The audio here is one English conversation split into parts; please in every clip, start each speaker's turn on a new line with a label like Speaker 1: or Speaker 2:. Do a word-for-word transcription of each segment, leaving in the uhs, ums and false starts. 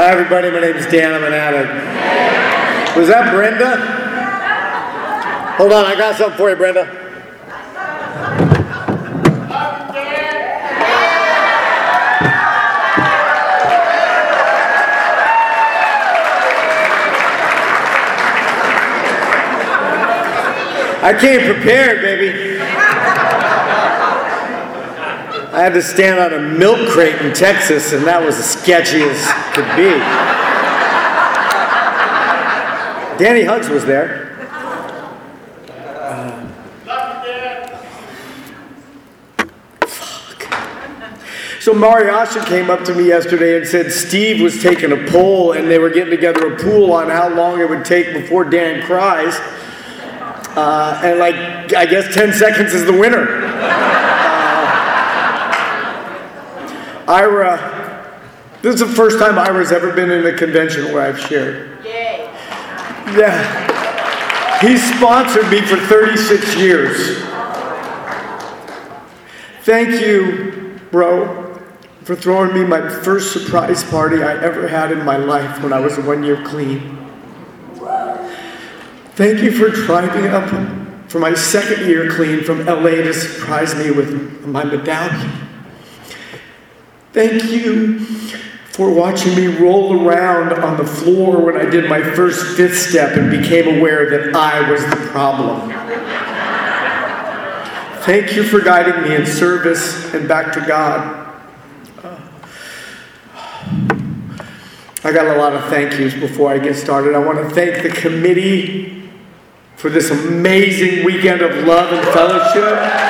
Speaker 1: Hi everybody, my name is Dan, I'm an addict. Was that Brenda? Hold on, I got something for you, Brenda. I came prepared, baby. I had to stand on a milk crate in Texas, and that was as sketchy as could be. Danny Huggs was there. Uh, fuck. So Mariasha came up to me yesterday and said Steve was taking a poll, and they were getting together a pool on how long it would take before Dan cries. Uh, and like, I guess ten seconds is the winner. Ira, this is the first time Ira's ever been in a convention where I've shared.
Speaker 2: Yay.
Speaker 1: Yeah. He sponsored me for thirty-six years. Thank you, bro, for throwing me my first surprise party I ever had in my life when I was one year clean. Thank you for driving up for my second year clean from L A to surprise me with my medallion. Thank you for watching me roll around on the floor when I did my first fifth step and became aware that I was the problem. Thank you for guiding me in service and back to God. I got a lot of thank yous before I get started. I want to thank the committee for this amazing weekend of love and fellowship.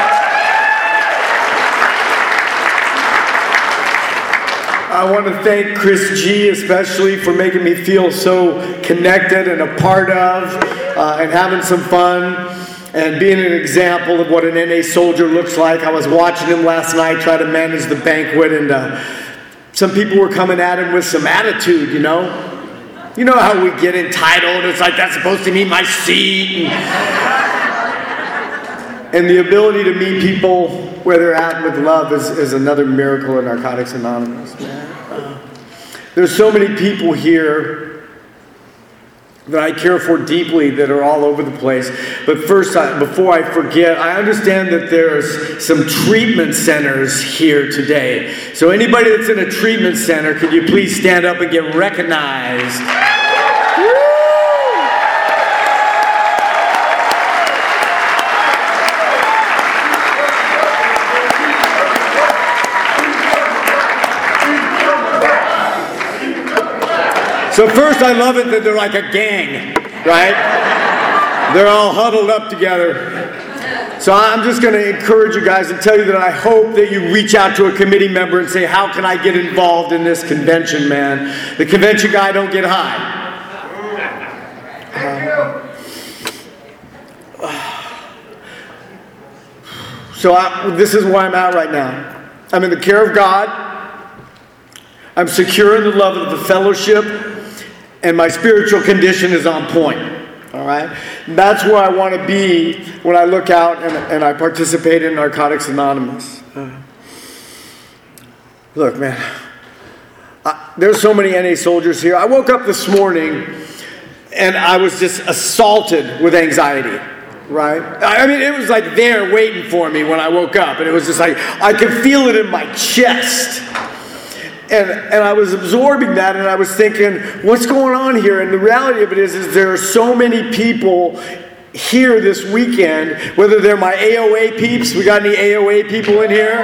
Speaker 1: I want to thank Chris G. especially for making me feel so connected and a part of uh, and having some fun and being an example of what an N A soldier looks like. I was watching him last night try to manage the banquet, and uh, some people were coming at him with some attitude, you know. You know how we get entitled. It's like, that's supposed to mean my seat. And, and the ability to meet people where they're at with love is, is another miracle in Narcotics Anonymous, man. Uh, there's so many people here that I care for deeply that are all over the place. But first, I, before I forget, I understand that there's some treatment centers here today. So anybody that's in a treatment center, could you please stand up and get recognized? So first, I love it that they're like a gang, right? They're all huddled up together. So I'm just going to encourage you guys and tell you that I hope that you reach out to a committee member and say, how can I get involved in this convention, man? The convention guy don't get high. Uh, so I, this is where I'm at right now. I'm in the care of God. I'm secure in the love of the fellowship. And my spiritual condition is on point, all right? That's where I want to be when I look out and, and I participate in Narcotics Anonymous. Uh, look, man, I, there's so many N A soldiers here. I woke up this morning and I was just assaulted with anxiety, right? I mean, it was like there waiting for me when I woke up. And it was just like, I could feel it in my chest. And and I was absorbing that, and I was thinking, what's going on here? And the reality of it is, is there are so many people here this weekend, whether they're my A O A peeps. We got any A O A people in here?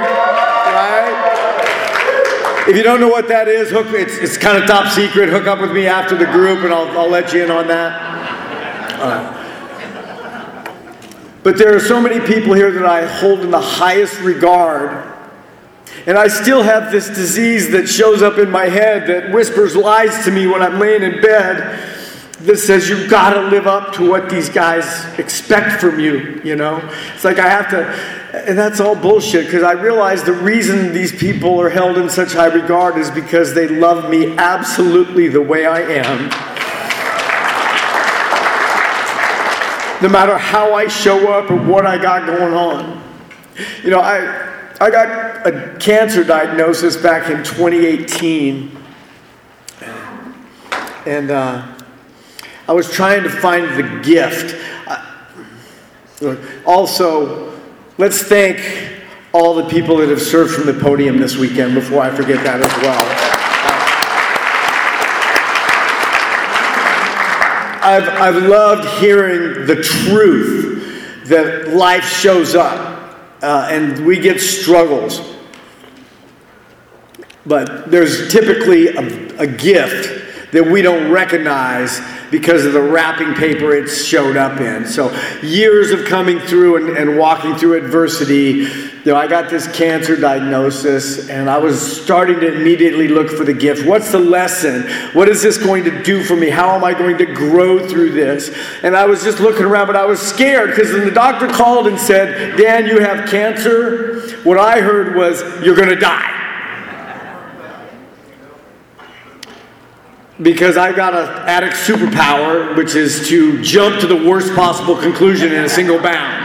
Speaker 1: Right? If you don't know what that is, hook, it's, it's kind of top secret. Hook up with me after the group, and I'll, I'll let you in on that. All right. But there are so many people here that I hold in the highest regard. And I still have this disease that shows up in my head that whispers lies to me when I'm laying in bed that says you've got to live up to what these guys expect from you, you know? It's like I have to, and that's all bullshit, because I realize the reason these people are held in such high regard is because they love me absolutely the way I am. No matter how I show up or what I got going on. You know, I... I got a cancer diagnosis back in twenty eighteen. And uh, I was trying to find the gift. Uh, also, let's thank all the people that have served from the podium this weekend before I forget that as well. I've, I've loved hearing the truth that life shows up uh, and we get struggles. But there's typically a, a gift that we don't recognize because of the wrapping paper it showed up in. So years of coming through and, and walking through adversity, you know, I got this cancer diagnosis and I was starting to immediately look for the gift. What's the lesson? What is this going to do for me? How am I going to grow through this? And I was just looking around, but I was scared because when the doctor called and said, Dan, you have cancer, what I heard was, you're going to die. Because I got an addict superpower, which is to jump to the worst possible conclusion in a single bound.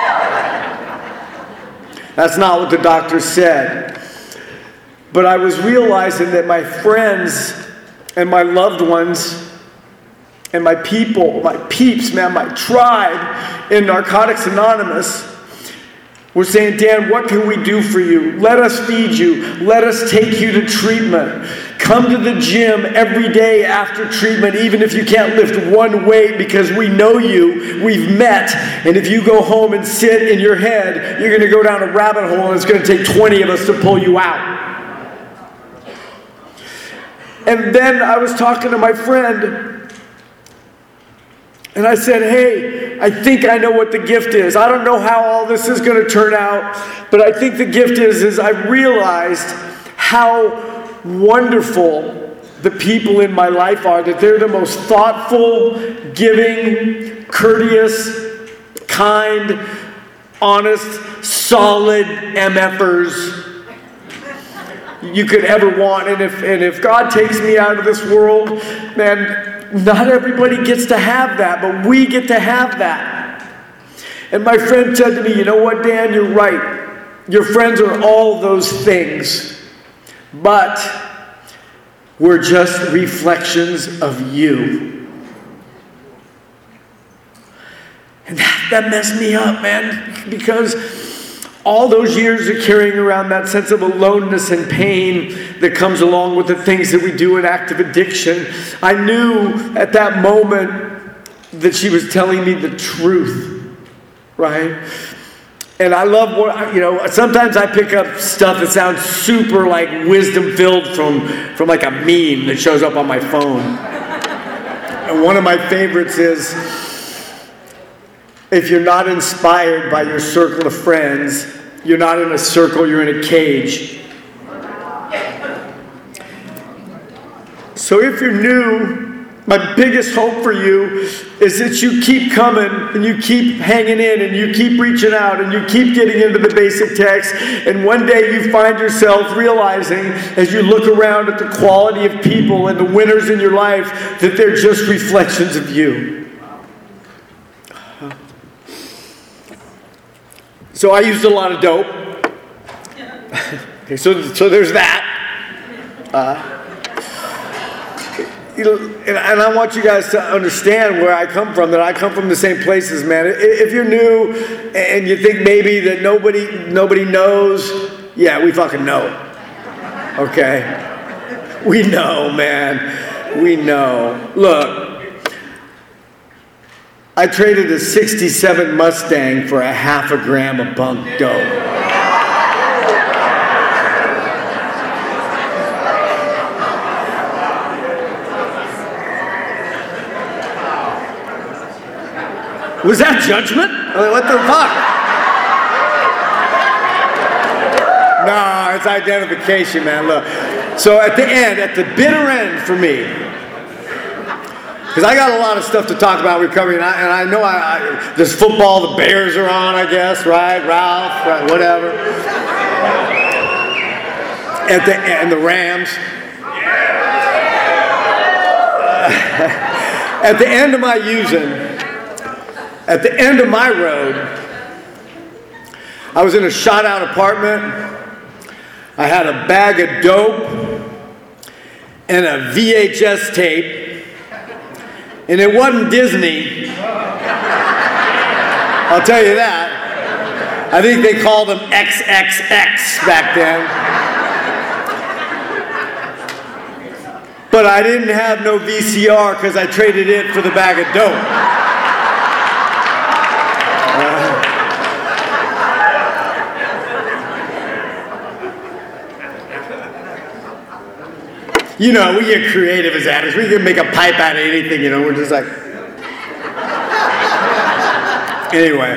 Speaker 1: That's not what the doctor said. But I was realizing that my friends and my loved ones and my people, my peeps, man, my tribe in Narcotics Anonymous were saying, Dan, what can we do for you? Let us feed you. Let us take you to treatment. Come to the gym every day after treatment, even if you can't lift one weight, because we know you, we've met, and if you go home and sit in your head, you're going to go down a rabbit hole and it's going to take twenty of us to pull you out. And then I was talking to my friend, and I said, hey, I think I know what the gift is. I don't know how all this is going to turn out, but I think the gift is, is I realized how wonderful the people in my life are, that they're the most thoughtful, giving, courteous, kind, honest, solid M F'ers you could ever want. And if, and if God takes me out of this world, man, not everybody gets to have that, but we get to have that. And my friend said to me, you know what, Dan, you're right. Your friends are all those things. But we're just reflections of you. And that, that messed me up, man, because all those years of carrying around that sense of aloneness and pain that comes along with the things that we do in active addiction, I knew at that moment that she was telling me the truth, right? And I love what, you know, sometimes I pick up stuff that sounds super like wisdom filled from, from like a meme that shows up on my phone. And one of my favorites is, if you're not inspired by your circle of friends, you're not in a circle, you're in a cage. So if you're new, my biggest hope for you is that you keep coming and you keep hanging in and you keep reaching out and you keep getting into the basic text, and one day you find yourself realizing as you look around at the quality of people and the winners in your life that they're just reflections of you. So I used a lot of dope. Okay, so, so there's that. Uh, You know, and, and I want you guys to understand where I come from, that I come from the same places, man. If you're new and you think maybe that nobody nobody knows, yeah, we fucking know. Okay? We know, man. We know. Look, I traded a sixty-seven Mustang for a half a gram of bunk dope. Was that judgment? I mean, what the fuck? No, it's identification, man. Look. So at the end, at the bitter end for me, because I got a lot of stuff to talk about recovery, and I, and I know I, I, there's football, the Bears are on, I guess, right? Ralph, right, whatever. At the and the Rams. At the end of my using, at the end of my road, I was in a shot-out apartment. I had a bag of dope and a V H S tape And it wasn't Disney. I'll tell you that. I think they called them X X X back then. But I didn't have no V C R because I traded it for the bag of dope. Uh, you know, we get creative as addicts. We can make a pipe out of anything, you know. We're just like... Anyway,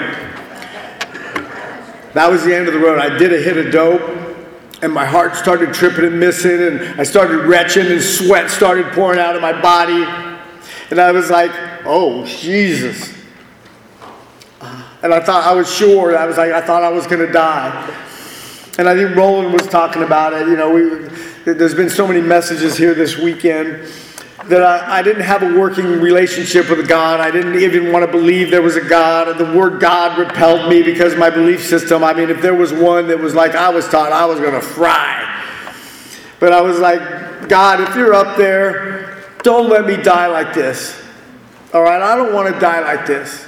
Speaker 1: that was the end of the road. I did a hit of dope, and my heart started tripping and missing, and I started retching, and sweat started pouring out of my body. And I was like, oh, Jesus. And I thought, I was sure, I was like, I thought I was going to die. And I think Roland was talking about it. You know, we, there's been so many messages here this weekend that I, I didn't have a working relationship with God. I didn't even want to believe there was a God. The word God repelled me because my belief system, I mean, if there was one that was like I was taught, I was going to fry. But I was like, God, if you're up there, don't let me die like this. All right, I don't want to die like this.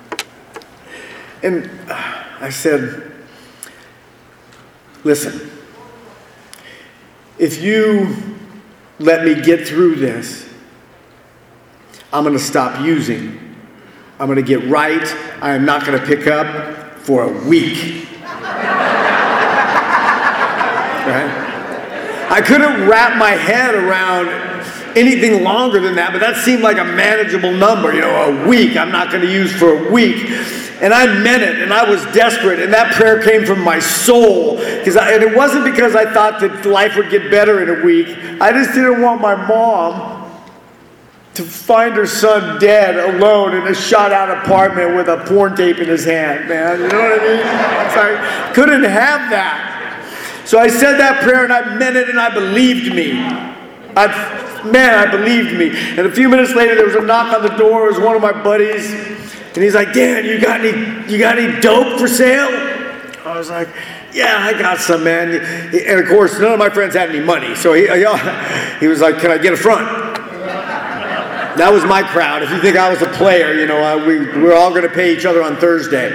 Speaker 1: And I said, listen, if you let me get through this, I'm going to stop using. I'm going to get right. I am not going to pick up for a week. Right? I couldn't wrap my head around anything longer than that, but that seemed like a manageable number. You know, a week. I'm not going to use for a week. And I meant it, and I was desperate, and that prayer came from my soul. Because and it wasn't because I thought that life would get better in a week. I just didn't want my mom to find her son dead, alone, in a shot-out apartment with a porn tape in his hand, man. You know what I mean? Sorry. Couldn't have that. So I said that prayer, and I meant it, and I believed me. I, man, I believed me. And a few minutes later, there was a knock on the door. It was one of my buddies. And he's like, Dan, you got any, you got any dope for sale? I was like, yeah, I got some, man. And of course, none of my friends had any money. So he, he was like, can I get a front? That was my crowd. If you think I was a player, you know, uh, we, we're all going to pay each other on Thursday.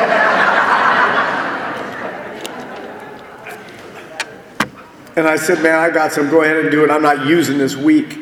Speaker 1: And I said, man, I got some. Go ahead and do it. I'm not using this week.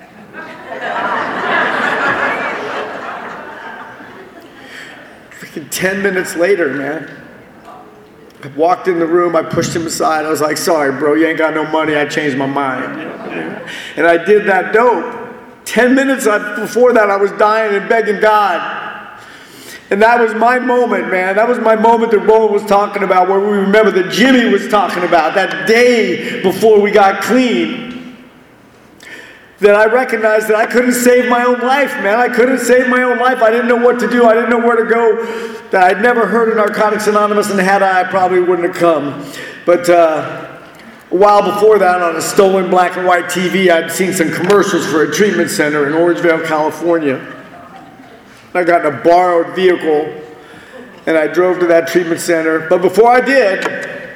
Speaker 1: Ten minutes later, man, I walked in the room, I pushed him aside, I was like, sorry, bro, you ain't got no money, I changed my mind. And I did that dope. Ten minutes before that, I was dying and begging God. And that was my moment, man. That was my moment that Roland was talking about, where we remember that Jimmy was talking about, that day before we got clean. That I recognized that I couldn't save my own life, man. I couldn't save my own life. I didn't know what to do. I didn't know where to go. That I'd never heard of Narcotics Anonymous, and had I, I probably wouldn't have come. But uh, a while before that, on a stolen black and white T V, I'd seen some commercials for a treatment center in Orangevale, California. I got in a borrowed vehicle, and I drove to that treatment center. But before I did,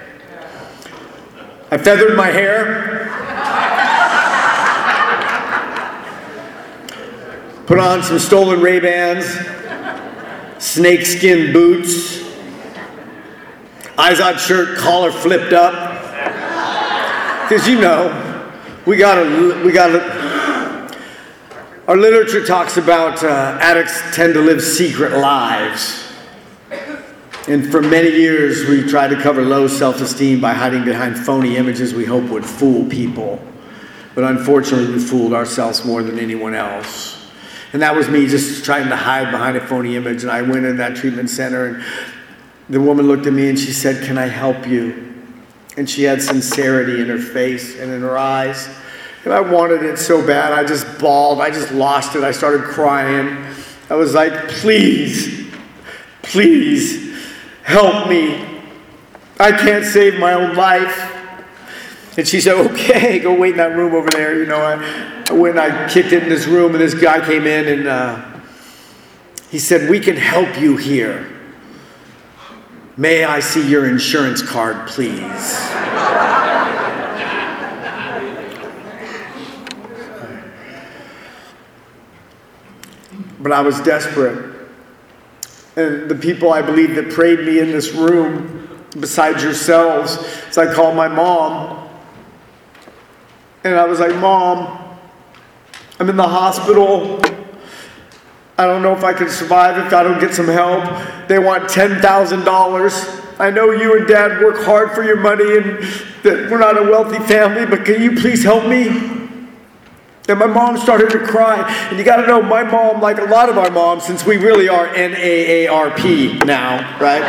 Speaker 1: I feathered my hair, put on some stolen Ray-Bans, snakeskin boots, Izod shirt, collar flipped up. Because you know, we gotta, we gotta, our literature talks about uh, addicts tend to live secret lives. And for many years, we tried to cover low self-esteem by hiding behind phony images we hope would fool people. But unfortunately, we fooled ourselves more than anyone else. And that was me just trying to hide behind a phony image. And I went in that treatment center, and the woman looked at me and she said, can I help you? And she had sincerity in her face and in her eyes. And I wanted it so bad. I just bawled. I just lost it. I started crying. I was like, please, please help me. I can't save my own life. And she said, okay, go wait in that room over there. You know, I, I went and I kicked it in this room, and this guy came in, and uh, he said, we can help you here. May I see your insurance card, please? but I was desperate. And the people I believe that prayed me in this room, besides yourselves, so I called my mom. And I was like, Mom, I'm in the hospital. I don't know if I can survive if I don't get some help. They want ten thousand dollars. I know you and Dad work hard for your money and that we're not a wealthy family, but can you please help me? And my mom started to cry. And you got to know, my mom, like a lot of our moms, since we really are N A A R P now, right?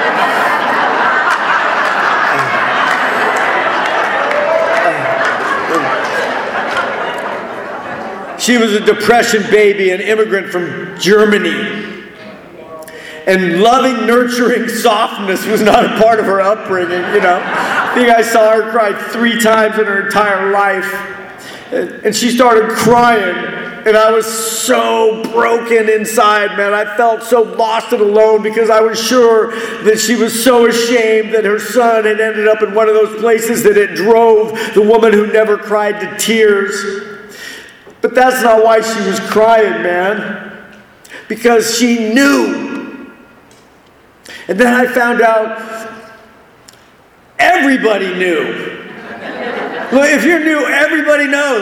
Speaker 1: She was a Depression baby, an immigrant from Germany. And loving, nurturing softness was not a part of her upbringing, you know. I think I saw her cry three times in her entire life. And she started crying. And I was so broken inside, man. I felt so lost and alone because I was sure that she was so ashamed that her son had ended up in one of those places that it drove the woman who never cried to tears. But that's not why she was crying, man. Because she knew. And then I found out everybody knew. Well, if you're new, everybody knows.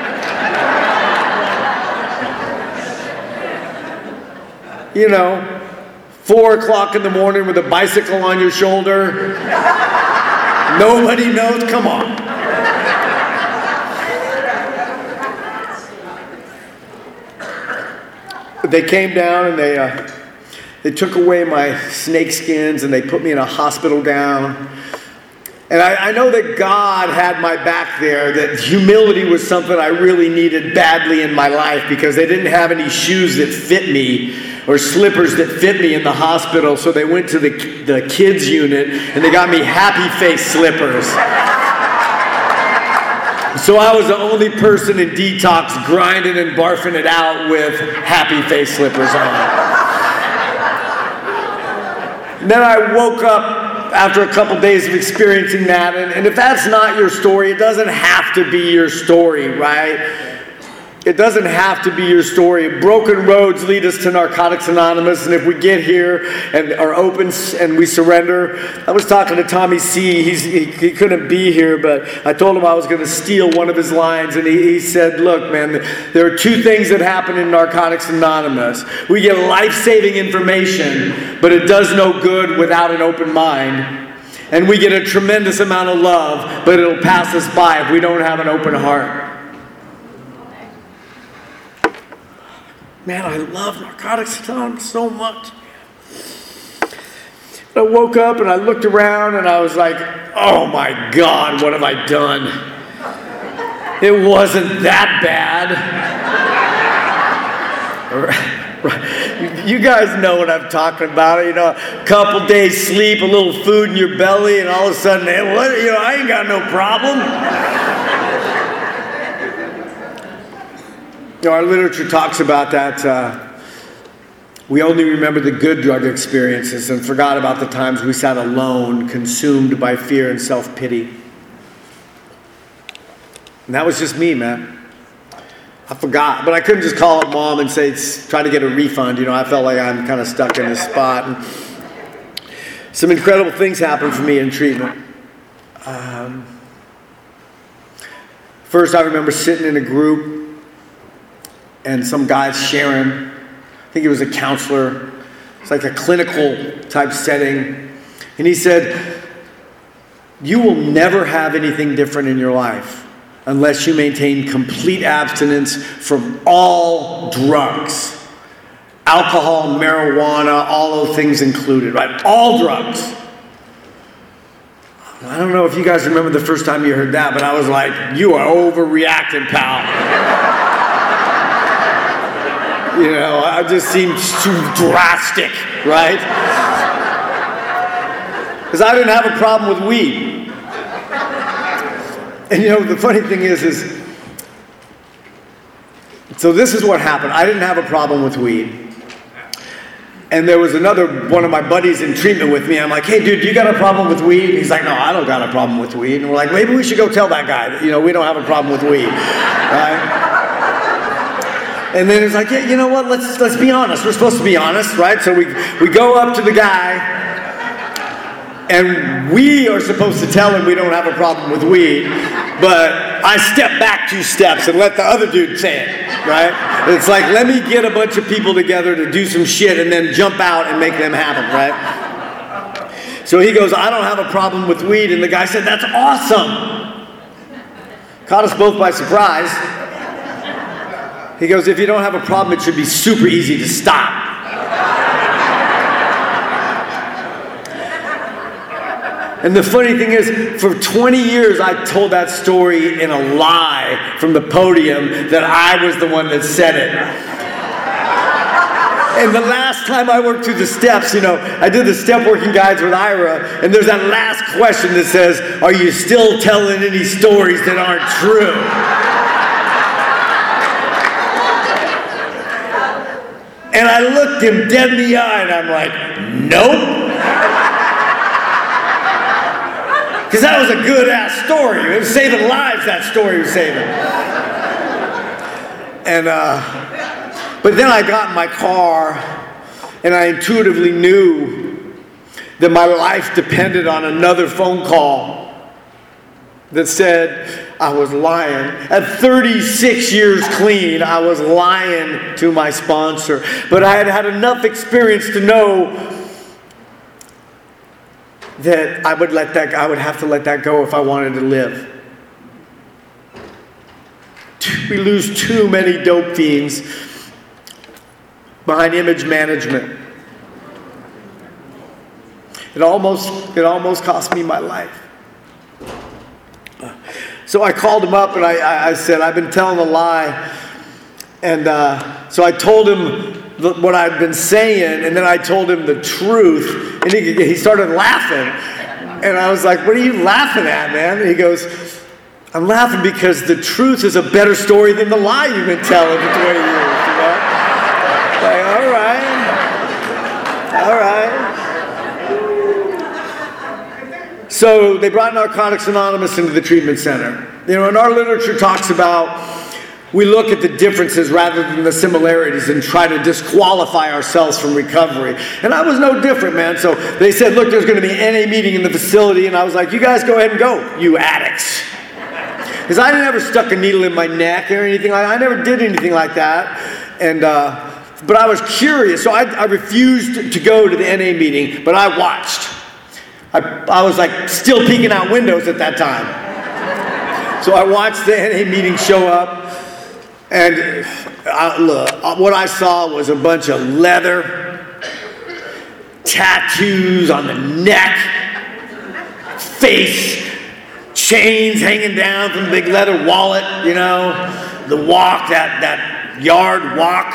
Speaker 1: You know, four o'clock in the morning with a bicycle on your shoulder. Nobody knows. Come on. They came down and they uh, they took away my snake skins and they put me in a hospital gown. And I, I know that God had my back there, that humility was something I really needed badly in my life because they didn't have any shoes that fit me or slippers that fit me in the hospital. So they went to the, the kids unit and they got me happy face slippers. So I was the only person in detox grinding and barfing it out with happy face slippers on. And then I woke up after a couple days of experiencing that, and, and if that's not your story, it doesn't have to be your story, right? It doesn't have to be your story. Broken roads lead us to Narcotics Anonymous, and if we get here and are open and we surrender, I was talking to Tommy C. He's, he, he couldn't be here, but I told him I was going to steal one of his lines, and he, he said, look, man, there are two things that happen in Narcotics Anonymous. We get life-saving information, but it does no good without an open mind. And we get a tremendous amount of love, but it'll pass us by if we don't have an open heart. Man, I love Narcotics Anonymous so much. I woke up and I looked around and I was like, oh my God, what have I done? It wasn't that bad. You guys know what I'm talking about. You know, a couple days sleep, a little food in your belly, and all of a sudden, hey, what? You know, I ain't got no problem. You know, our literature talks about that. Uh, we only remember the good drug experiences and forgot about the times we sat alone, consumed by fear and self-pity. And that was just me, man. I forgot, but I couldn't just call up Mom and say, try to get a refund. You know, I felt like I'm kind of stuck in this spot. And some incredible things happened for me in treatment. Um, first, I remember sitting in a group and some guy sharing, I think he was a counselor. It's like a clinical type setting. And he said, you will never have anything different in your life unless you maintain complete abstinence from all drugs. Alcohol, marijuana, all those things included, right? All drugs. I don't know if you guys remember the first time you heard that, but I was like, you are overreacting, pal. You know, I just seemed too drastic, right? Because I didn't have a problem with weed. And you know, the funny thing is, is, so this is what happened. I didn't have a problem with weed. And there was another one of my buddies in treatment with me. I'm like, hey, dude, do you got a problem with weed? And he's like, no, I don't got a problem with weed. And we're like, maybe we should go tell that guy that, you know, we don't have a problem with weed, right? And then it's like, yeah, you know what? Let's let's be honest. We're supposed to be honest, right? So we we go up to the guy, and we are supposed to tell him we don't have a problem with weed, but I step back two steps and let the other dude say it, right? It's like, let me get a bunch of people together to do some shit and then jump out and make them have it, right? So he goes, I don't have a problem with weed, and the guy said, that's awesome. Caught us both by surprise. He goes, if you don't have a problem, it should be super easy to stop. And the funny thing is, for twenty years, I told that story in a lie from the podium that I was the one that said it. And the last time I worked through the steps, you know, I did the step working guides with Ira, and there's that last question that says, are you still telling any stories that aren't true? And I looked him dead in the eye, and I'm like, nope. Because that was a good-ass story. It was saving lives, that story was saving. And, uh, but then I got in my car, and I intuitively knew that my life depended on another phone call that said I was lying. At thirty-six years clean, I was lying to my sponsor. But I had had enough experience to know that I would let that I would have to let that go if I wanted to live. We lose too many dope fiends behind image management. It almost it almost cost me my life. So I called him up and I, I, I said, I've been telling a lie. And uh, so I told him what I'd been saying, and then I told him the truth, and he, he started laughing. And I was like, what are you laughing at, man? And he goes, I'm laughing because the truth is a better story than the lie you've been telling for twenty years, you know? Like, all right, all right. So they brought Narcotics Anonymous into the treatment center. You know, and our literature talks about we look at the differences rather than the similarities and try to disqualify ourselves from recovery. And I was no different, man. So they said, look, there's going to be an N A meeting in the facility. And I was like, you guys go ahead and go, you addicts. Because I never stuck a needle in my neck or anything like that. I never did anything like that. And, uh, but I was curious. So I, I refused to go to the N A meeting, but I watched. I, I was like still peeking out windows at that time. So I watched the N A meeting show up. And uh, look, what I saw was a bunch of leather, tattoos on the neck, face, chains hanging down from the big leather wallet, you know, the walk, that, that yard walk.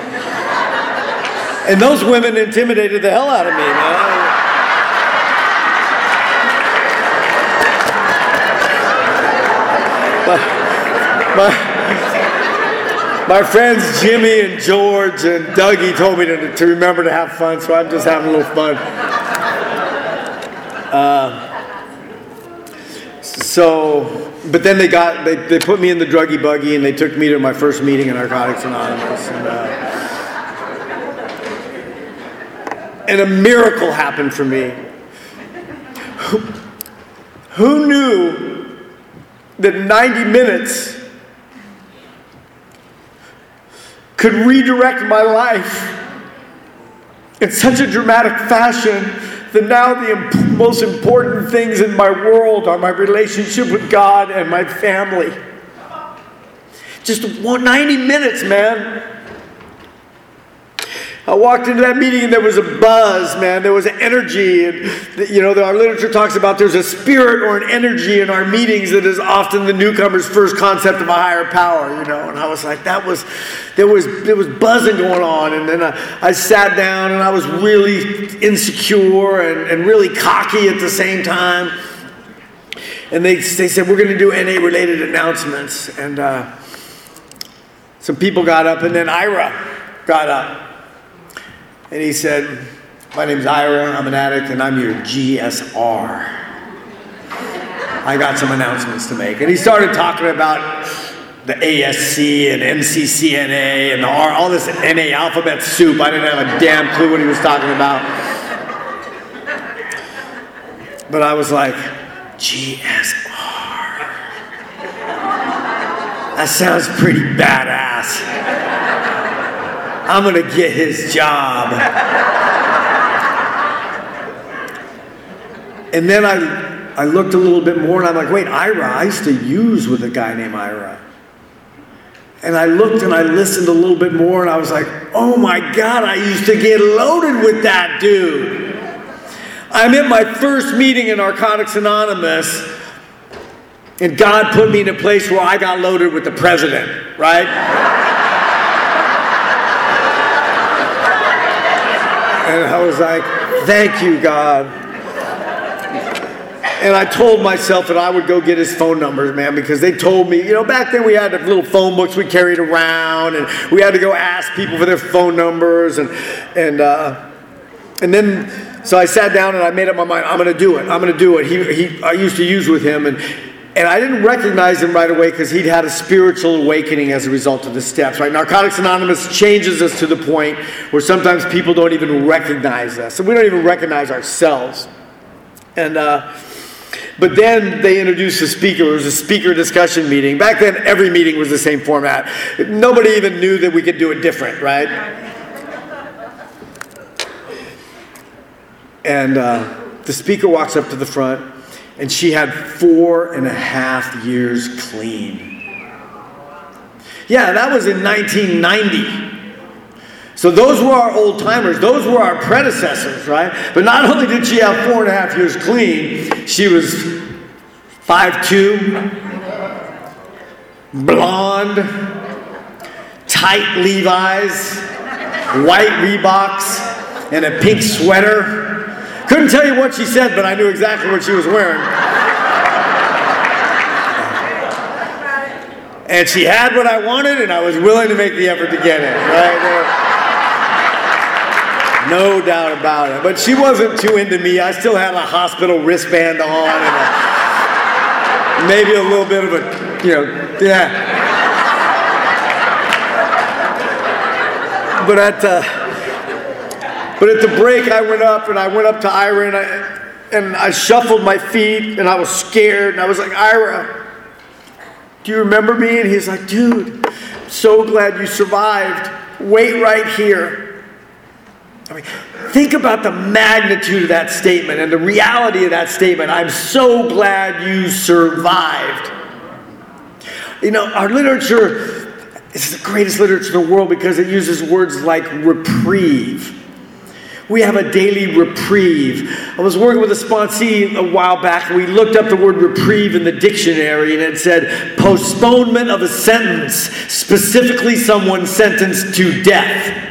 Speaker 1: And those women intimidated the hell out of me, man. But, but, My friends Jimmy and George and Dougie told me to, to remember to have fun, so I'm just having a little fun. Uh, so, but then they got, they, they put me in the druggy buggy and they took me to my first meeting in Narcotics Anonymous. And, uh, and a miracle happened for me. Who, who knew that ninety minutes could redirect my life in such a dramatic fashion that now the imp- most important things in my world are my relationship with God and my family. Just one, ninety minutes, man. I walked into that meeting and there was a buzz, man. There was an energy. And, you know, our literature talks about there's a spirit or an energy in our meetings that is often the newcomer's first concept of a higher power, you know. And I was like, that was, there was, there was buzzing going on. And then I, I sat down and I was really insecure and, and really cocky at the same time. And they, they said, we're going to do N A-related announcements. And uh, some people got up, and then Ira got up. And he said, my name's Ira, I'm an addict, and I'm your G S R. I got some announcements to make. And he started talking about the A S C and N C C N A and the R, all this N A alphabet soup. I didn't have a damn clue what he was talking about. But I was like, G S R. That sounds pretty badass. I'm gonna get his job. And then I, I looked a little bit more and I'm like, wait, Ira, I used to use with a guy named Ira. And I looked and I listened a little bit more and I was like, oh my God, I used to get loaded with that dude. I'm at my first meeting in Narcotics Anonymous and God put me in a place where I got loaded with the president, right? And I was like, thank you, God. And I told myself that I would go get his phone numbers, man, because they told me, you know, back then we had the little phone books we carried around, and we had to go ask people for their phone numbers, and and uh, and then so I sat down and I made up my mind, I'm going to do it, I'm going to do it. He he, I used to use with him, and and I didn't recognize him right away because he'd had a spiritual awakening as a result of the steps. Right, Narcotics Anonymous changes us to the point where sometimes people don't even recognize us, and we don't even recognize ourselves, and. Uh, But then they introduced a speaker. It was a speaker discussion meeting. Back then, every meeting was the same format. Nobody even knew that we could do it different, right? And uh, the speaker walks up to the front, and she had four and a half years clean. Yeah, that was in nineteen ninety. So those were our old timers. Those were our predecessors, right? But not only did she have four and a half years clean, she was five two, blonde, tight Levi's, white Reeboks, and a pink sweater. Couldn't tell you what she said, but I knew exactly what she was wearing. And she had what I wanted, and I was willing to make the effort to get it, right? No doubt about it. But she wasn't too into me. I still had a hospital wristband on and a, maybe a little bit of a, you know, yeah. But at uh, but at the break, I went up and I went up to Ira and I and I shuffled my feet and I was scared and I was like, Ira, do you remember me? And he's like, dude, I'm so glad you survived. Wait right here. I mean, think about the magnitude of that statement and the reality of that statement. I'm so glad you survived. You know, our literature is the greatest literature in the world because it uses words like reprieve. We have a daily reprieve. I was working with a sponsee a while back and we looked up the word reprieve in the dictionary and it said postponement of a sentence, specifically someone sentenced to death.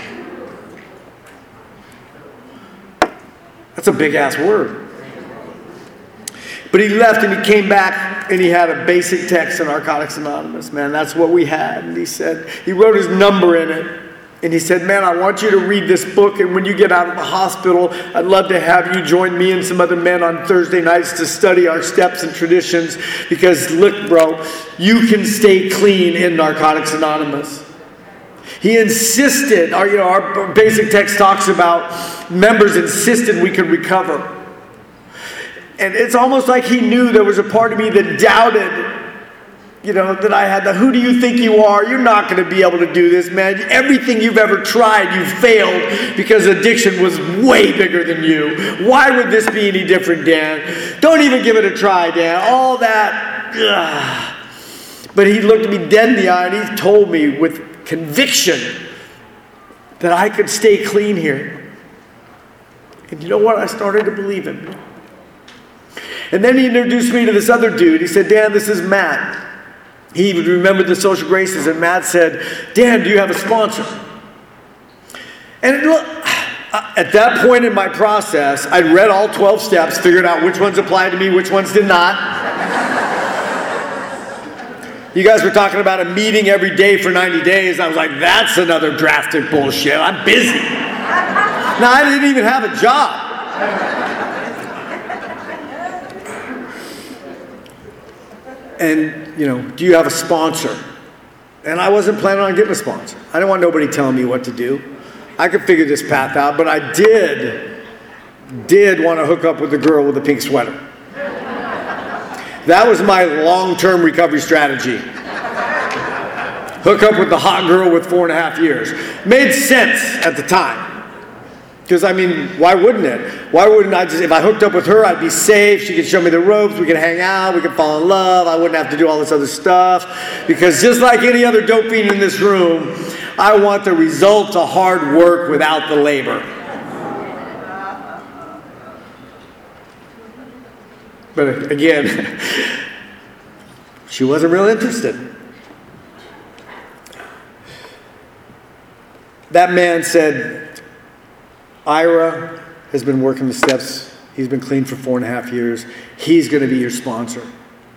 Speaker 1: That's a big ass word. But he left and he came back and he had a basic text in Narcotics Anonymous, man. That's what we had. And he said, he wrote his number in it. And he said, man, I want you to read this book. And when you get out of the hospital, I'd love to have you join me and some other men on Thursday nights to study our steps and traditions. Because look, bro, you can stay clean in Narcotics Anonymous. He insisted, our, you know, our basic text talks about members insisted we could recover. And it's almost like he knew there was a part of me that doubted, you know, that I had the, who do you think you are? You're not going to be able to do this, man. Everything you've ever tried, you've failed because addiction was way bigger than you. Why would this be any different, Dan? Don't even give it a try, Dan. All that. Ugh. But he looked me dead in the eye and he told me with conviction that I could stay clean here. And you know what? I started to believe him. And then he introduced me to this other dude. He said, Dan, this is Matt. He remembered the social graces. And Matt said, Dan, do you have a sponsor? And look, at that point in my process, I'd read all twelve steps, figured out which ones applied to me, which ones did not. You guys were talking about a meeting every day for ninety days. I was like, that's another drastic bullshit. I'm busy. Now, I didn't even have a job. And, you know, do you have a sponsor? And I wasn't planning on getting a sponsor. I didn't want nobody telling me what to do. I could figure this path out, but I did, did want to hook up with the girl with the pink sweater. That was my long-term recovery strategy. Hook up with the hot girl with four and a half years. Made sense at the time. Because, I mean, why wouldn't it? Why wouldn't I just, if I hooked up with her, I'd be safe. She could show me the ropes. We could hang out. We could fall in love. I wouldn't have to do all this other stuff. Because just like any other dope fiend in this room, I want the result of hard work without the labor. But again, she wasn't real interested. That man said, Ira has been working the steps. He's been clean for four and a half years. He's going to be your sponsor.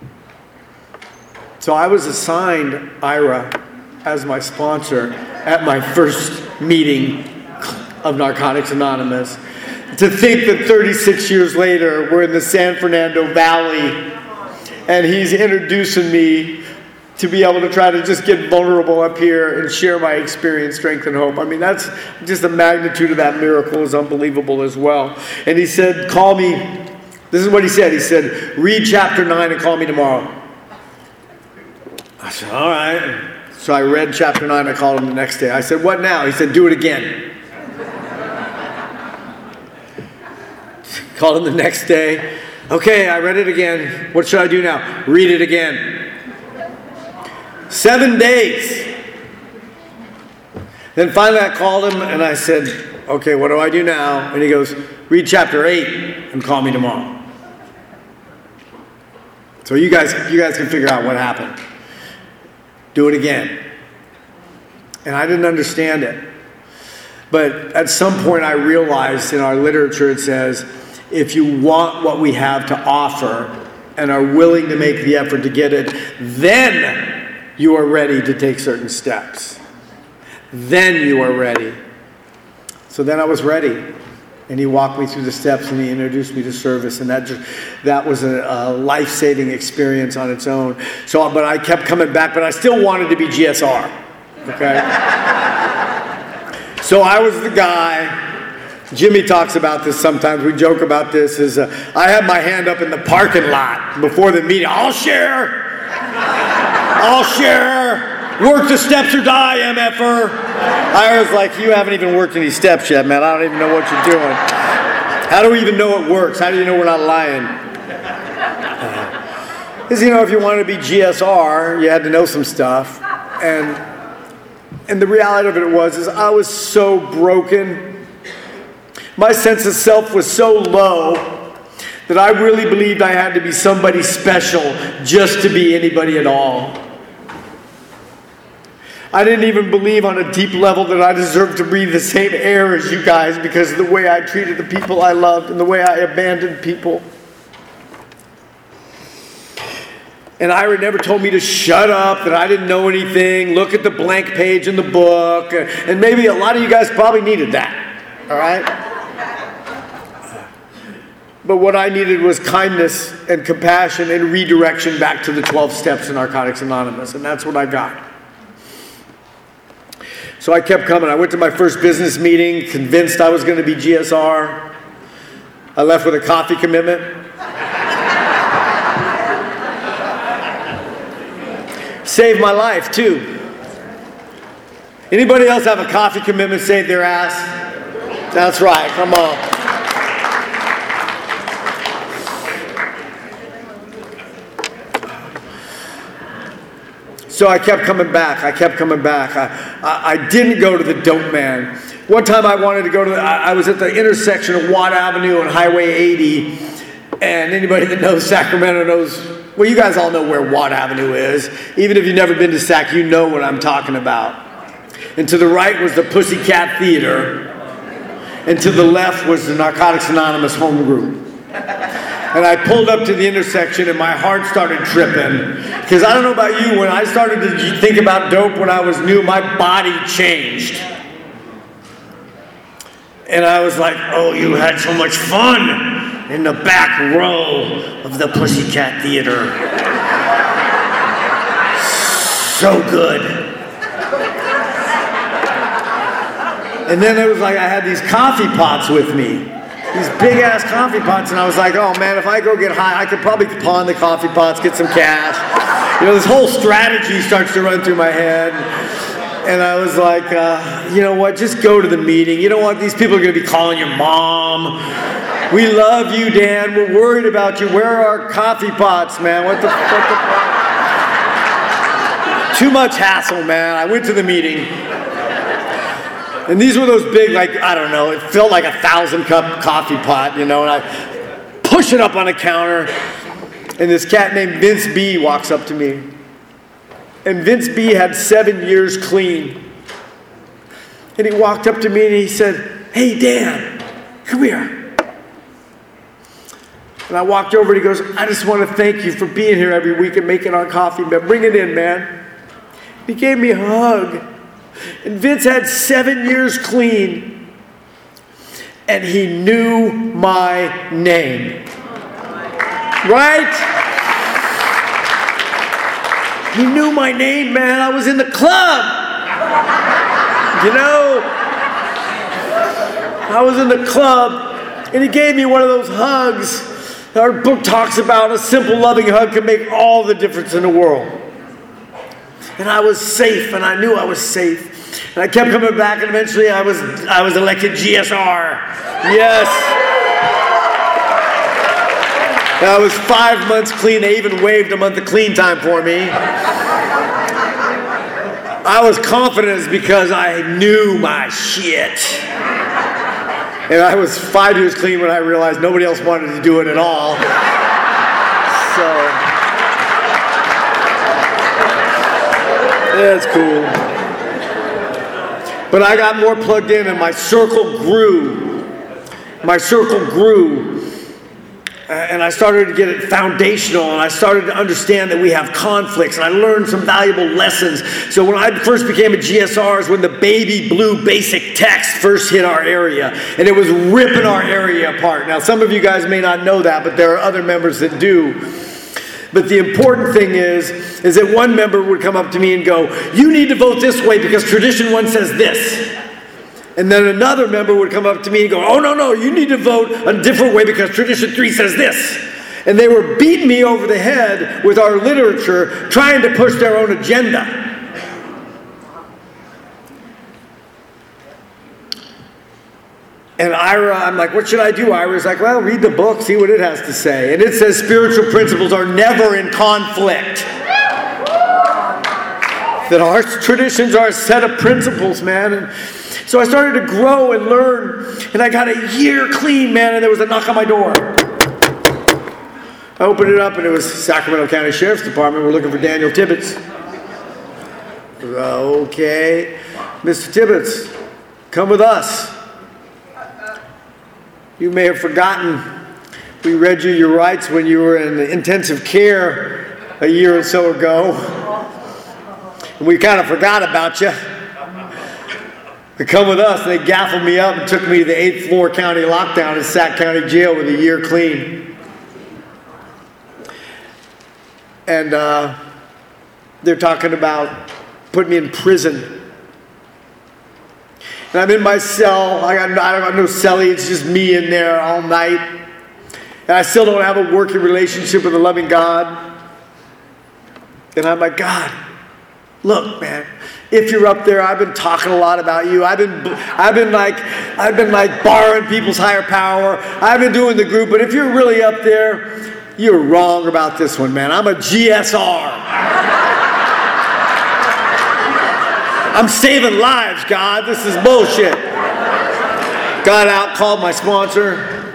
Speaker 1: So I was assigned Ira as my sponsor at my first meeting of Narcotics Anonymous. To think that thirty-six years later, we're in the San Fernando Valley, and he's introducing me to be able to try to just get vulnerable up here and share my experience, strength, and hope. I mean, that's just the magnitude of that miracle is unbelievable as well. And he said, call me. This is what he said. He said, read chapter nine and call me tomorrow. I said, all right. So I read chapter nine. I called him the next day. I said, what now? He said, do it again. Called him the next day. Okay, I read it again. What should I do now? Read it again. Seven days. Then finally I called him and I said, okay, what do I do now? And he goes, read chapter eight and call me tomorrow. So you guys, you guys can figure out what happened. Do it again. And I didn't understand it. But at some point I realized in our literature it says, if you want what we have to offer and are willing to make the effort to get it, then you are ready to take certain steps. Then you are ready. So then I was ready. And he walked me through the steps and he introduced me to service. And that just, that was a, a life-saving experience on its own. So, but I kept coming back, but I still wanted to be G S R. Okay? So I was the guy. Jimmy talks about this sometimes. We joke about this. Is uh, I had my hand up in the parking lot before the meeting. I'll share. I'll share. Work the steps or die, M F R. I was like, you haven't even worked any steps yet, man. I don't even know what you're doing. How do we even know it works? How do you know we're not lying? Because, uh, you know, if you wanted to be G S R, you had to know some stuff. And, and the reality of it was, is I was so broken. My sense of self was so low that I really believed I had to be somebody special just to be anybody at all. I didn't even believe on a deep level that I deserved to breathe the same air as you guys because of the way I treated the people I loved and the way I abandoned people. And Ira never told me to shut up, that I didn't know anything, look at the blank page in the book, and maybe a lot of you guys probably needed that, all right? But what I needed was kindness and compassion and redirection back to the twelve steps in Narcotics Anonymous. And that's what I got. So I kept coming. I went to my first business meeting, convinced I was going to be G S R. I left with a coffee commitment. Saved my life, too. Anybody else have a coffee commitment saved their ass? That's right. Come on. So I kept coming back. I kept coming back. I, I, I didn't go to the dope man. One time I wanted to go to the, I, I was at the intersection of Watt Avenue and Highway eighty. And anybody that knows Sacramento knows, well, you guys all know where Watt Avenue is. Even if you've never been to Sac, you know what I'm talking about. And to the right was the Pussycat Theater. And to the left was the Narcotics Anonymous home group. And I pulled up to the intersection and my heart started tripping. Because I don't know about you, when I started to think about dope when I was new, my body changed. And I was like, oh, you had so much fun in the back row of the Pussycat Theater. so good. And then it was like I had these coffee pots with me. These big ass coffee pots, and I was like, oh man, if I go get high, I could probably pawn the coffee pots, get some cash. You know, this whole strategy starts to run through my head. And I was like, uh, you know what, just go to the meeting. You know what, these people are going to be calling your mom. We love you, Dan. We're worried about you. Where are our coffee pots, man? What the, what the Too much hassle, man. I went to the meeting. And these were those big, like, I don't know, it felt like a thousand cup coffee pot, you know, and I push it up on the counter, and this cat named Vince B walks up to me. And Vince B had seven years clean. And he walked up to me and he said, hey, Dan, come here. And I walked over and he goes, I just want to thank you for being here every week and making our coffee, man. Bring it in, man. He gave me a hug. And Vince had seven years clean, and he knew my name. Right? He knew my name, man. I was in the club. You know? I was in the club, and he gave me one of those hugs. Our book talks about a simple, loving hug can make all the difference in the world. And I was safe, and I knew I was safe. And I kept coming back, and eventually I was I was elected G S R. Yes. I was five months clean. They even waived a month of clean time for me. I was confident it's because I knew my shit. And I was five years clean when I realized nobody else wanted to do it at all. So... yeah, it's cool. But I got more plugged in and my circle grew. My circle grew. Uh, and I started to get it foundational, and I started to understand that we have conflicts, and I learned some valuable lessons. So when I first became a G S R is when the baby blue basic text first hit our area, and it was ripping our area apart. Now some of you guys may not know that, but there are other members that do. But the important thing is, is that one member would come up to me and go, you need to vote this way because tradition one says this. And then another member would come up to me and go, oh, no, no, you need to vote a different way because tradition three says this. And they were beating me over the head with our literature, trying to push their own agenda. And Ira, I'm like, what should I do? Ira's like, well, read the book, see what it has to say. And it says spiritual principles are never in conflict. That our traditions are a set of principles, man. And so I started to grow and learn. And I got a year clean, man, and there was a knock on my door. I opened it up, and it was Sacramento County Sheriff's Department. We're looking for Daniel Tibbetts. Okay. Mister Tibbetts, come with us. You may have forgotten, we read you your rights when you were in intensive care a year or so ago. And we kind of forgot about you. They come with us, they gaffled me up and took me to the eighth floor county lockdown in Sac County Jail with a year clean. And uh, they're talking about putting me in prison. And I'm in my cell. I got, I don't got no cellie. It's just me in there all night. And I still don't have a working relationship with a loving God. And I'm like, God, look, man, if you're up there, I've been talking a lot about you. I've been, I've been like, I've been like borrowing people's higher power. I've been doing the group. But if you're really up there, you're wrong about this one, man. I'm a G S R. I'm saving lives, God. This is bullshit. Got out, called my sponsor.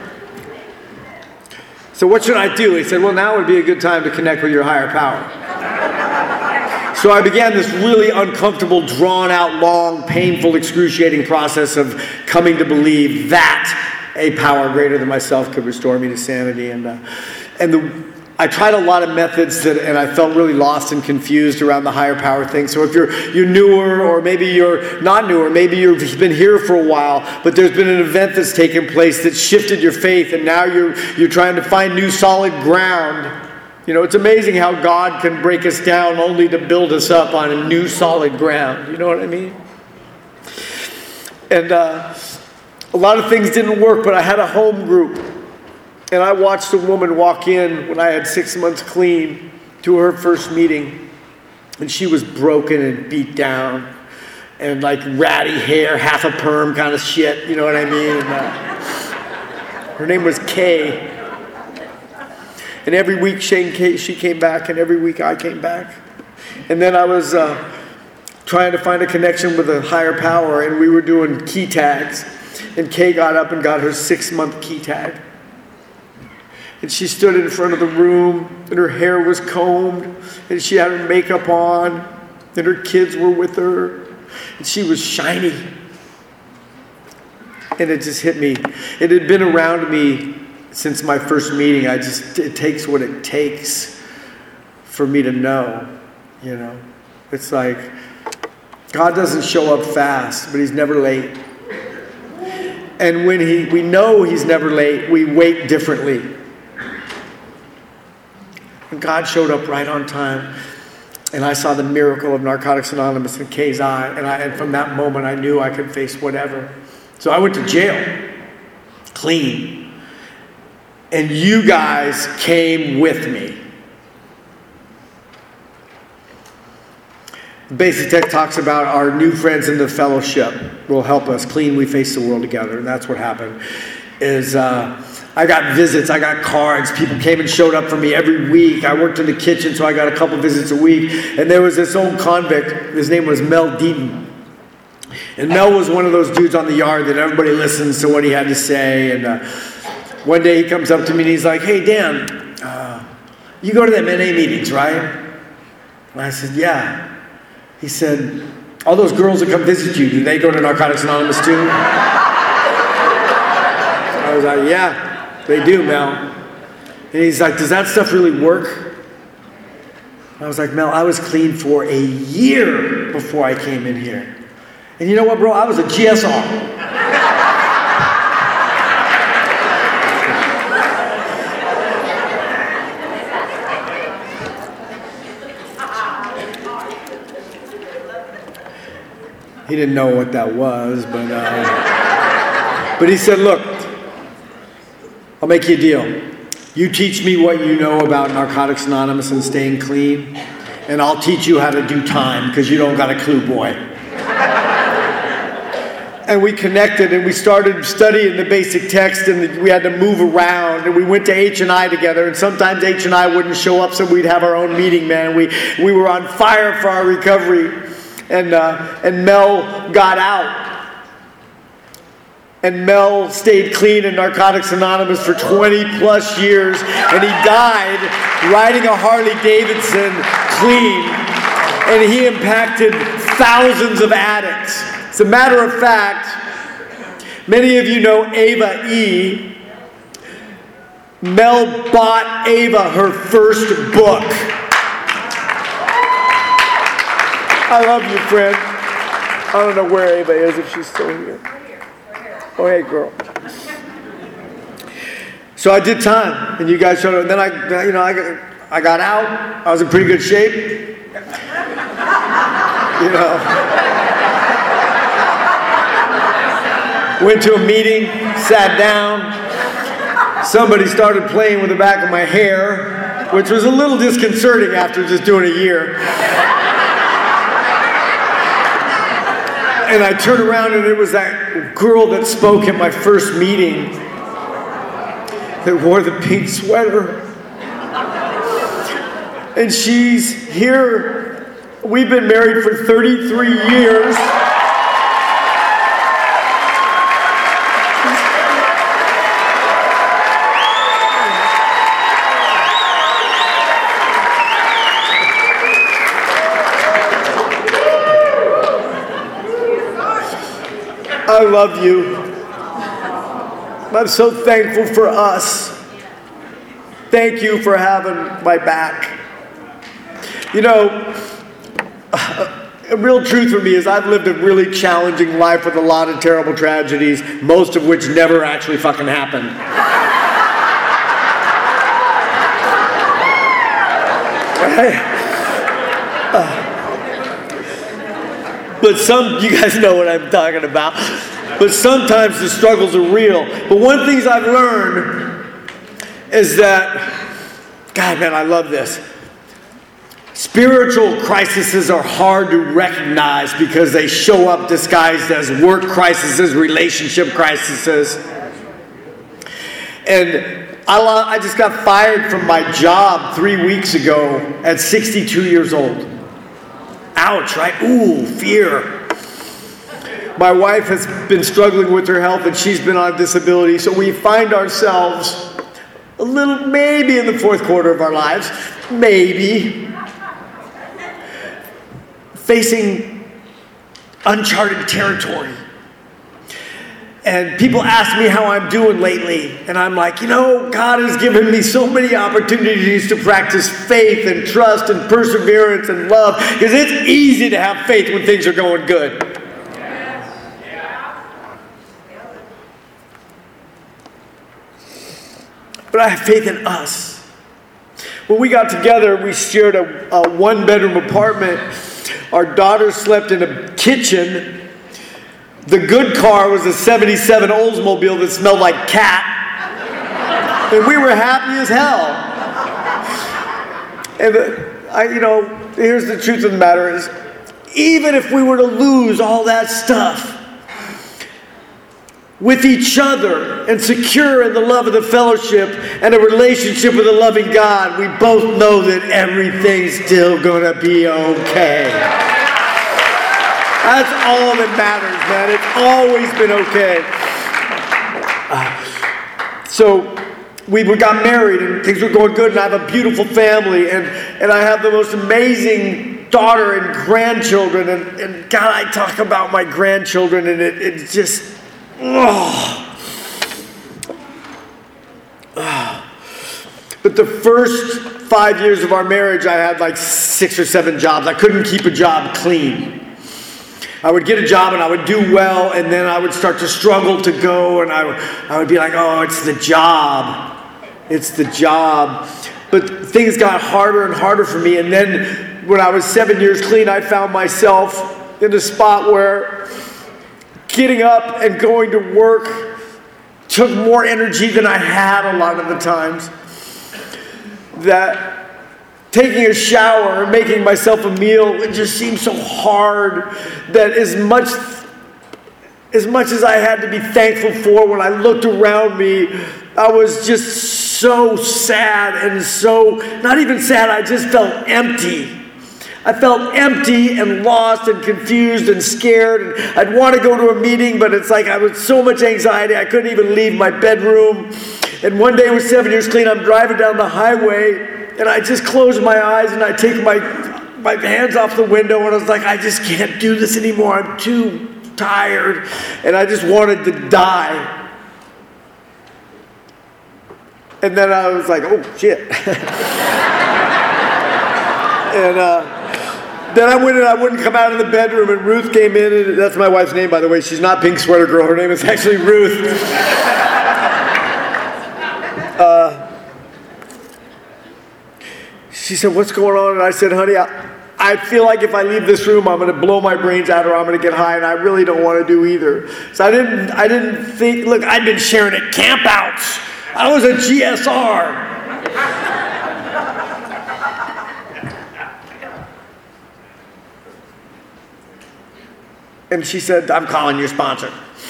Speaker 1: So what should I do? He said, well, now would be a good time to connect with your higher power. So I began this really uncomfortable, drawn-out, long, painful, excruciating process of coming to believe that a power greater than myself could restore me to sanity. And, uh, and the... I tried a lot of methods that, and I felt really lost and confused around the higher power thing. So if you're you're newer, or maybe you're not newer, maybe you've been here for a while, but there's been an event that's taken place that shifted your faith, and now you're you're trying to find new solid ground. You know, it's amazing how God can break us down only to build us up on a new solid ground. You know what I mean? And uh, a lot of things didn't work, but I had a home group. And I watched a woman walk in when I had six months clean to her first meeting. And she was broken and beat down. And like ratty hair, half a perm kind of shit. You know what I mean? And, uh, her name was Kay. And every week Shane Kay, she came back, and every week I came back. And then I was uh, trying to find a connection with a higher power, and we were doing key tags. And Kay got up and got her six-month key tag. And she stood in front of the room, and her hair was combed, and she had her makeup on, and her kids were with her, and she was shiny. And it just hit me. It had been around me since my first meeting. I just, it takes what it takes for me to know, you know. It's like, God doesn't show up fast, but he's never late. And when he, we know he's never late, we wait differently. And God showed up right on time. And I saw the miracle of Narcotics Anonymous in Kay's eye. And, I, and from that moment, I knew I could face whatever. So I went to jail, clean. And you guys came with me. Basic Tech talks about our new friends in the fellowship will help us clean. We face the world together. And that's what happened. Is uh, I got visits. I got cards. People came and showed up for me every week. I worked in the kitchen, so I got a couple visits a week. And there was this old convict. His name was Mel Deaton. And Mel was one of those dudes on the yard that everybody listens to what he had to say. And uh, one day he comes up to me and he's like, "Hey, Dan, uh, you go to them N A meetings, right?" And I said, "Yeah." He said, "All those girls that come visit you, do they go to Narcotics Anonymous too?" I was like, "Yeah, they do, Mel." And he's like, "Does that stuff really work?" I was like, "Mel, I was clean for a year before I came in here. And you know what, bro? I was a G S R. He didn't know what that was, but uh, but he said, "Look, I'll make you a deal. You teach me what you know about Narcotics Anonymous and staying clean, and I'll teach you how to do time, because you don't got a clue, boy." And we connected, and we started studying the basic text, and we had to move around, and we went to H and I together, and sometimes H and I wouldn't show up, so we'd have our own meeting, man. We we were on fire for our recovery, and uh, and Mel got out. And Mel stayed clean in Narcotics Anonymous for twenty plus years, and he died riding a Harley Davidson clean, and he impacted thousands of addicts. As a matter of fact, many of you know Ava E. Mel bought Ava her first book. I love you, friend. I don't know where Ava is, if she's still here. Oh, hey, girl. So I did time, and you guys showed up. And then I, you know, I got, I got out. I was in pretty good shape. You know. Went to a meeting, sat down. Somebody started playing with the back of my hair, which was a little disconcerting after just doing a year. And I turned around, and it was that girl that spoke at my first meeting that wore the pink sweater. And she's here. We've been married for thirty-three years. I love you. I'm so thankful for us. Thank you for having my back. You know, a real truth for me is I've lived a really challenging life with a lot of terrible tragedies, most of which never actually fucking happened. uh, but some, you guys know what I'm talking about. But sometimes the struggles are real. But one of the things I've learned is that, God, man, I love this. Spiritual crises are hard to recognize because they show up disguised as work crises, relationship crises. And I, I just got fired from my job three weeks ago at sixty-two years old. Ouch, right? Ooh, fear. My wife has been struggling with her health and she's been on disability, so we find ourselves a little, maybe in the fourth quarter of our lives, maybe, facing uncharted territory. And people ask me how I'm doing lately, and I'm like, you know, God has given me so many opportunities to practice faith and trust and perseverance and love, because it's easy to have faith when things are going good. But I have faith in us. When we got together, we shared a, a one-bedroom apartment. Our daughter slept in a kitchen. The good car was a seventy-seven Oldsmobile that smelled like cat. And we were happy as hell. And the, I, you know, here's the truth of the matter is, even if we were to lose all that stuff, with each other and secure in the love of the fellowship and a relationship with a loving God, we both know that everything's still gonna be okay. That's all that matters, man. It's always been okay. Uh, so we got married and things were going good, and I have a beautiful family, and, and I have the most amazing daughter and grandchildren, and, and God, I talk about my grandchildren, and it, it's just, oh. Oh. But the first five years of our marriage, I had like six or seven jobs. I couldn't keep a job clean. I would get a job and I would do well, and then I would start to struggle to go, and I, I would be like, oh, it's the job. It's the job. But things got harder and harder for me, and then when I was seven years clean, I found myself in a spot where getting up and going to work took more energy than I had a lot of the times. That taking a shower and making myself a meal, it just seemed so hard that as much, as much as I had to be thankful for, when I looked around me, I was just so sad and so, not even sad, I just felt empty. I felt empty and lost and confused and scared. And I'd want to go to a meeting, but it's like I was so much anxiety, I couldn't even leave my bedroom. And one day, with seven years clean, I'm driving down the highway, and I just close my eyes and I take my my hands off the window, and I was like, I just can't do this anymore. I'm too tired. And I just wanted to die. And then I was like, oh, shit. and uh, then I went and I wouldn't come out of the bedroom, and Ruth came in, and that's my wife's name, by the way. She's not Pink Sweater Girl. Her name is actually Ruth. uh, She said, what's going on? And I said, honey, I, I feel like if I leave this room, I'm going to blow my brains out, or I'm going to get high, and I really don't want to do either. So I didn't, I didn't think, look, I'd been sharing at campouts. I was a G S R. And she said, I'm calling your sponsor.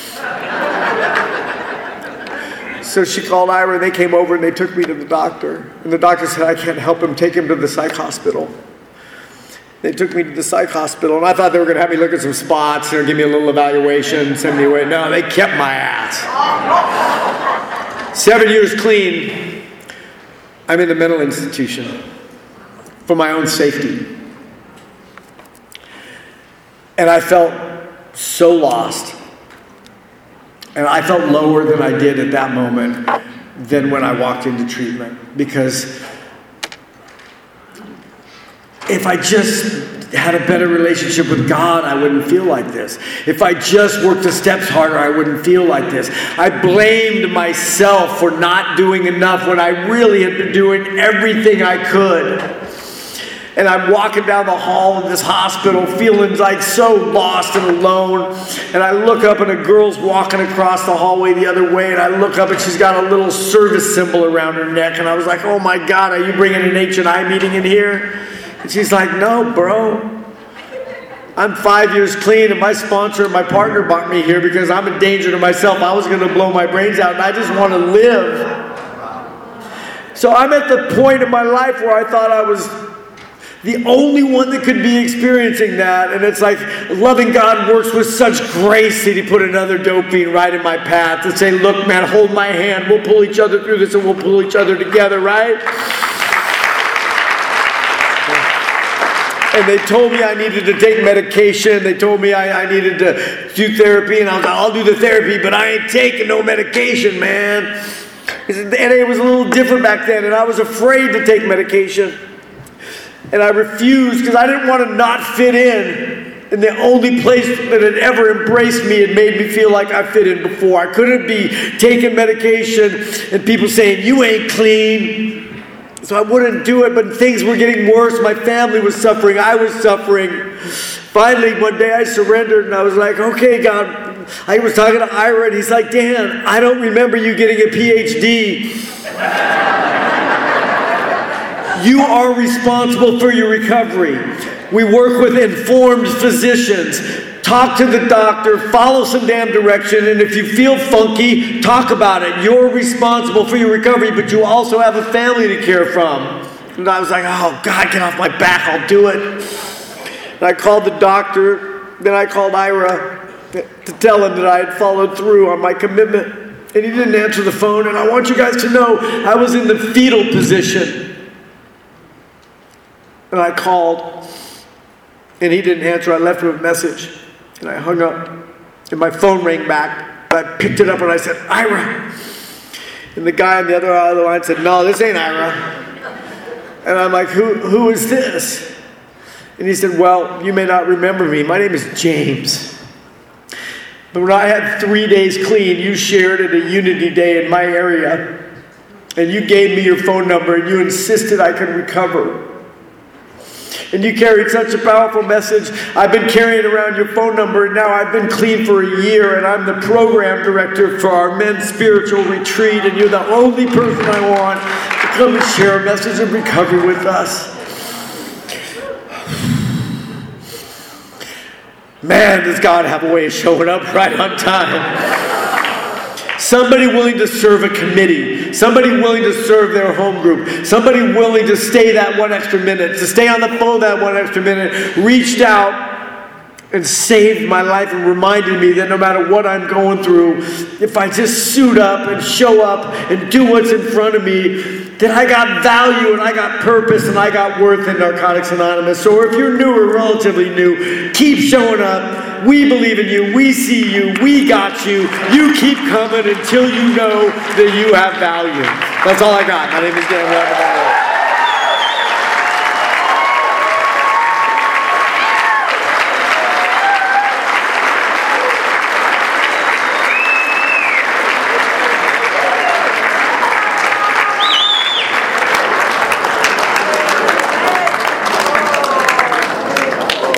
Speaker 1: So she called Ira, and they came over, and they took me to the doctor. And the doctor said, I can't help him. Take him to the psych hospital. They took me to the psych hospital, and I thought they were going to have me look at some spots, and give me a little evaluation, send me away. No, they kept my ass. Seven years clean, I'm in the mental institution for my own safety. And I felt so lost. And I felt lower than I did at that moment than when I walked into treatment. Because if I just had a better relationship with God, I wouldn't feel like this. If I just worked the steps harder, I wouldn't feel like this. I blamed myself for not doing enough when I really had been doing everything I could. And I'm walking down the hall of this hospital feeling like so lost and alone. And I look up and a girl's walking across the hallway the other way. And I look up and she's got a little service symbol around her neck. And I was like, oh my God, are you bringing an H and I meeting in here? And she's like, no, bro. I'm five years clean and my sponsor and my partner brought me here because I'm a danger to myself. I was going to blow my brains out and I just want to live. So I'm at the point in my life where I thought I was the only one that could be experiencing that. And it's like loving God works with such grace that he put another dope fiend right in my path to say, look, man, hold my hand. We'll pull each other through this and we'll pull each other together, right? And they told me I needed to take medication. They told me I, I needed to do therapy. And I was like, I'll do the therapy, but I ain't taking no medication, man. And it was a little different back then. And I was afraid to take medication. And I refused because I didn't want to not fit in. And the only place that had ever embraced me and made me feel like I fit in before. I couldn't be taking medication and people saying, you ain't clean. So I wouldn't do it, but things were getting worse. My family was suffering. I was suffering. Finally, one day I surrendered and I was like, okay, God. I was talking to Ira and he's like, Dan, I don't remember you getting a P H D. You are responsible for your recovery. We work with informed physicians. Talk to the doctor, follow some damn direction, and if you feel funky, talk about it. You're responsible for your recovery, but you also have a family to care from. And I was like, oh, God, get off my back, I'll do it. And I called the doctor, then I called Ira to tell him that I had followed through on my commitment. And he didn't answer the phone, and I want you guys to know I was in the fetal position. And I called, and he didn't answer. I left him a message, and I hung up, and my phone rang back. I picked it up, and I said, Ira. And the guy on the other end of the line said, no, this ain't Ira. And I'm like, who, who is this? And he said, well, you may not remember me. My name is James. But when I had three days clean, you shared at a Unity Day in my area, and you gave me your phone number, and you insisted I could recover. And you carried such a powerful message. I've been carrying around your phone number, and now I've been clean for a year, and I'm the program director for our men's spiritual retreat, and you're the only person I want to come and share a message of recovery with us. Man, does God have a way of showing up right on time. Somebody willing to serve a committee. Somebody willing to serve their home group. Somebody willing to stay that one extra minute, to stay on the phone that one extra minute, reached out and saved my life and reminded me that no matter what I'm going through, if I just suit up and show up and do what's in front of me, that I got value and I got purpose and I got worth in Narcotics Anonymous. So if you're new or relatively new, keep showing up. We believe in you. We see you. We got you. You keep coming until you know that you have value. That's all I got. My name is Dan Webb.